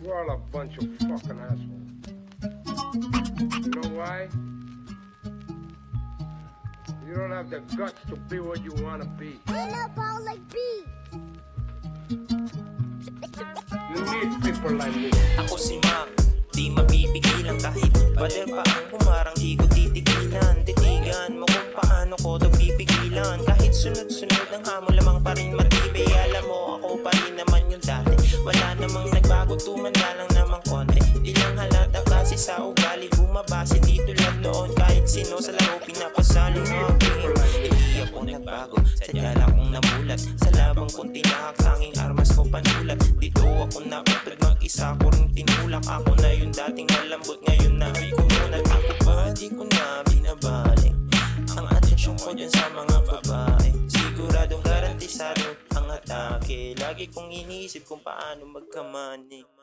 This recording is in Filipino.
You're all a bunch of fucking assholes. You know why? You don't have the guts to be what you want to be. I'm about like bees. You need people like me. Ako si Mac, di mapipigilan kahit pader pa ang humarang di ko titigilan. Titigan mo kung paano ko ito pipigilan. Kahit sunod-sunod ang hamon lamang pa rin matibay. Alam mo ako pa rin naman yung dati. Wala namang nagbago, tumanda lang namang konti. Di lang halata kasi sa ugali bumabase dito lang noon. Kahit sino sa laro pinapasali hindi ako nagbago, sadya lang akong namulat. Sa labang kong tinahak, tanging armas ko panulat. Dito ako napatag, mag-isa ko rin tinulak. Ako na yung dating malambot, ngayon na ay kumunat. Ako ba di ko na binabalik ang atensyon ko dyan sa mga babae. Siguradong garantisado ang atake. Lagi kong iniisip kung paano magkamani.